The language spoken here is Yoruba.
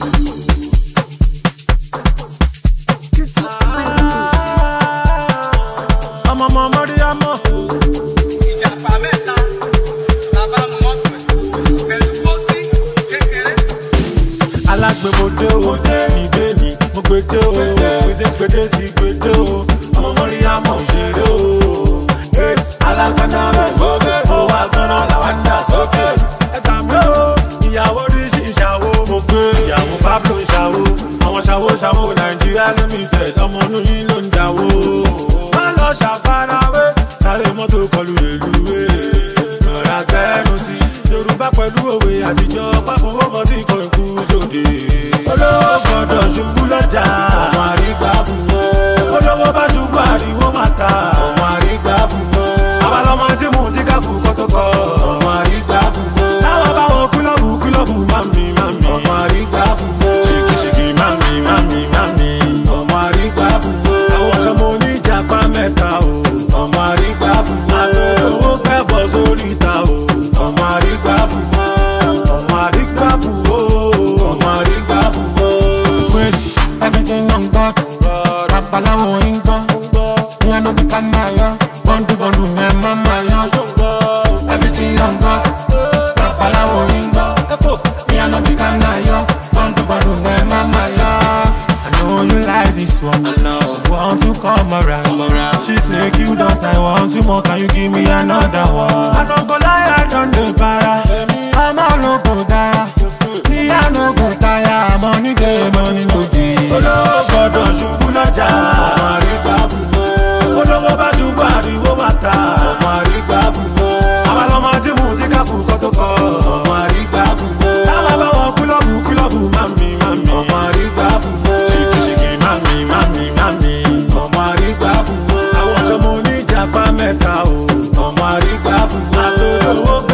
Alágbèmọdé o, ìgbé ni mo gbèdé o, gbèdé ti gbèdé o, ọmọ mọ́rí àmọ̀ òṣèré o. Alágbádá rẹ̀ ó wà gan-an làwọn ń dà sókè. Ẹ̀ka mi o, ìyàwó ríṣì ìṣàwó mo gbé. Ìyàwó Pablo ìṣàwó, àwọn ṣàwó Nàìjíríà limited, ọmọ inú yín ló ń dáwó. Má lọ ṣàfarawé, sáré mọ́tò kọlù rèlúwé. Rọra gbẹ́nu sí Yorùbá pẹ̀lú òwe àtijọ́, pápówó mọ́ tí kò kú sóde. Olówó gbọ́dọ̀ ṣubú lọ́jà, ọmọ àrígbá bù ó. olówó bá ṣubú àríwó máa ta. ọmọ àrígbá bù ó. Àwa lọmọ tí mò ń tí ká kú kọ́tọ́kọ́. ọmọ àrígbá bù ó. Táwọn bá wọ kílọ̀bù mami. ọmọ àrígbá bù ó. Ṣìkìṣìkì mami. ọmọ àrígbá bù ó. Àwọn ọ̀ṣọ́mọ oníjàpá mẹ́ta o. ọmọ àrígbá bù ó. Àtòlówó kẹ́bọ̀ sórí ìta o. ọmọ àrígbá bù ó. Ọmọ àrígbá bù o. ọmọ àrígbá bù ó. Wait, everything on God. Rapalawo in God. Me I no be kanaya. Bondu me mama ya. Everything on God. Rapalawo in God. Me I no be kanaya. Bondu me mama ya. I know you like this one. I know. Want to come around. She say you don't I want you more. Can you give me another one? I don't go lie, I don't do para. I'm a local guy. Me I no go tire. Money day, money no day. Olówó gbọ́dọ̀ ṣubú lọ́jà, ọmọ àrígbá bù ó. olówó bá ṣubú àríwó máa ta. ọmọ àrígbá bù ó. Àwa lọmọ tí mò ń tí ká kú kọ́tọ́kọ́. ọmọ àrígbá bù ó. Táwọn bá wọ kílọ̀bù mami. ọmọ àrígbá bù ó. Ṣìkìṣìkì mami. ọmọ àrígbá bù ó. Àwọn ọ̀ṣọ́mọ oníjàpá mẹ́ta o. ọmọ àrígbá bù ó. Àtòlówó